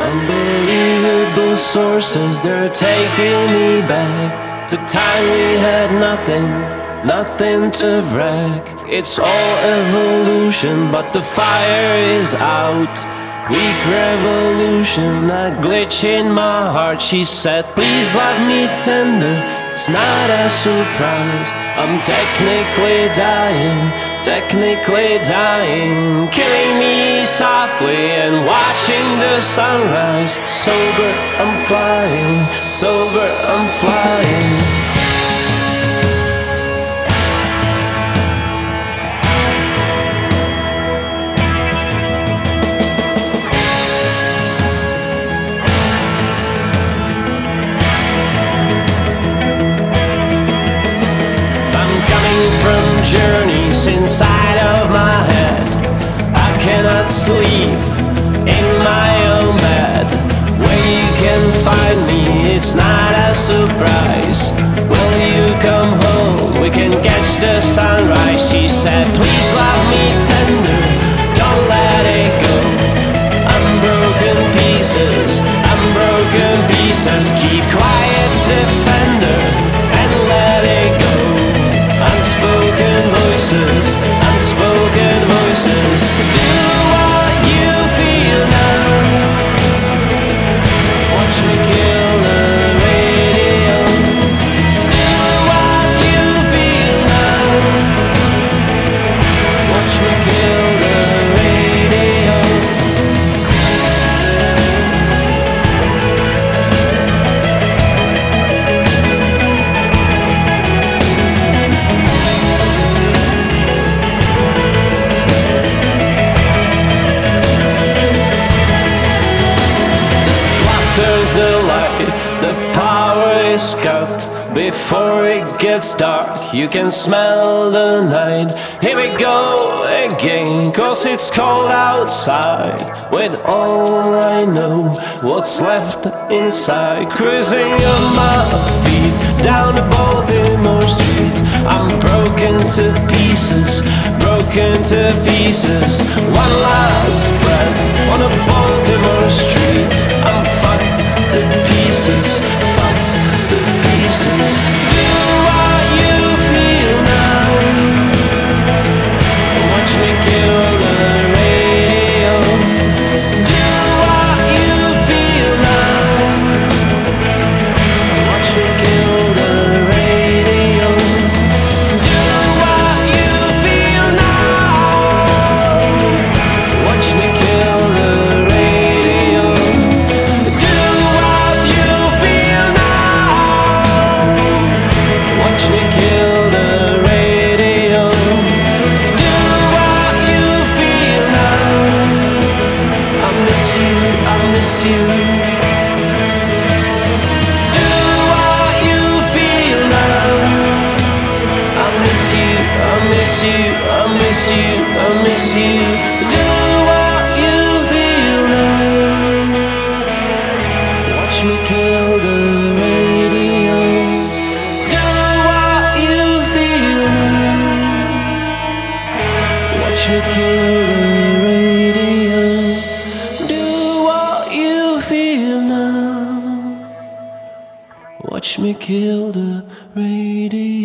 Unbelievable sources, they're taking me back to time we had nothing, nothing to wreck. It's all evolution, but the fire is out. Weak revolution, a glitch in my heart. She said, please love me tender, it's not a surprise. I'm technically dying, killing me softly and watching the sunrise. Sober, I'm flying, sober, I'm flying. Journeys inside of my head. I cannot sleep in my own bed. Where you can find me, it's not a surprise. Will you come home? We can catch the sunrise. She said, please love me tender, don't let it go. Unbroken pieces, keep quiet, defender, and let it go. Unspoken voices, unspoken voices. Do what you feel now. Watch me kill the radio. Do what you feel now. Watch me kill the radio. Cut before it gets dark. You can smell the night. Here we go again, 'cause it's cold outside. With all I know, what's left inside. Cruising on my feet down the Baltimore street. I'm broken to pieces, broken to pieces. One last breath on a Baltimore street. I'm fucked to pieces, fucked to pieces. Do what you feel now. Watch me kill the radio. Do what you feel now. Watch me kill the radio. Do what you feel now. Watch me kill the radio. Do what you feel now. Watch me kill the radio. Do what you feel now. I miss you, I miss you. Do what you feel now. I miss you, I miss you, I miss you, I miss you. Do what you feel now. Watch me kill the radio. Do what you feel now. Watch me kill the radio. Do what you feel now. Watch me kill the radio.